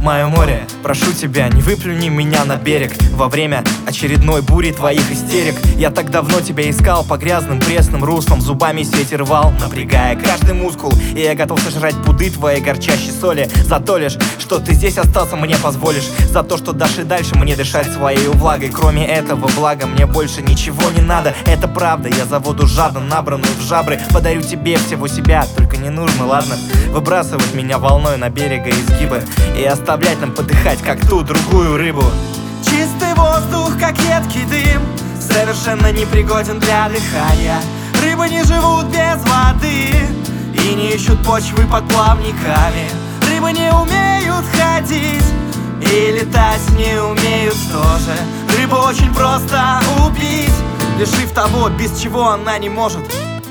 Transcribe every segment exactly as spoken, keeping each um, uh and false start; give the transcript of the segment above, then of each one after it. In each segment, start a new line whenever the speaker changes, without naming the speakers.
Мое море, прошу тебя, не выплюни меня на берег во время очередной бури твоих истерик. Я так давно тебя искал по грязным пресным руслам, зубами сеть рвал, напрягая каждый мускул. И я готов сожрать пуды твоей горчащей соли за то лишь, что ты здесь остался, мне позволишь. За то, что дашь и дальше мне дышать своей влагой. Кроме этого блага мне больше ничего не надо. Это правда, я за воду жадно набранную в жабры подарю тебе всего себя, только не нужно, ладно, выбрасывать меня волной на берега изгибы и оставлять нам подыхать, как ту другую рыбу.
Чистый воздух, как едкий дым, совершенно непригоден для дыхания. Рыбы не живут без воды и не ищут почвы под плавниками. Рыбы не умеют ходить и летать не умеют тоже. Рыбу очень просто убить, лишив того, без чего она не может.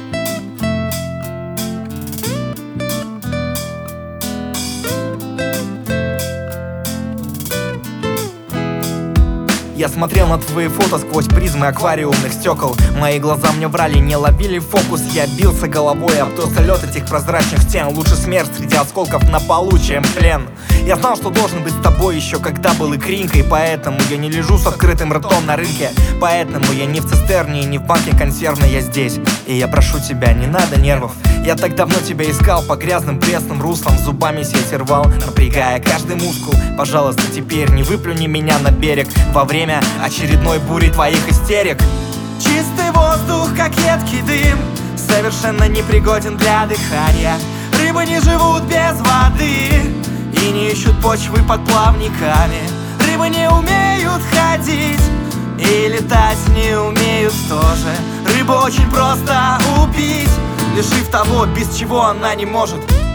Я смотрел на твои фото сквозь призмы аквариумных стекол. Мои глаза мне врали, не ловили фокус. Я бился головой об толстый лед этих прозрачных стен. Лучше смерть среди осколков на полу, чем плен. Я знал, что должен быть с тобой еще когда был икринкой. Поэтому я не лежу с открытым ртом на рынке. Поэтому я не в цистерне и не в банке консервной, я здесь. И я прошу тебя, не надо нервов. Я так давно тебя искал по грязным пресным руслам, зубами сеть рвал, напрягая каждый мускул. Пожалуйста, теперь не выплюни меня на берег во время очередной бури твоих истерик.
Чистый воздух, как едкий дым, совершенно непригоден для дыхания. Рыбы не живут без воды и не ищут почвы под плавниками. Рыбы не умеют ходить и летать не умеют тоже. Рыбу очень просто убить, лишив того, без чего она не может.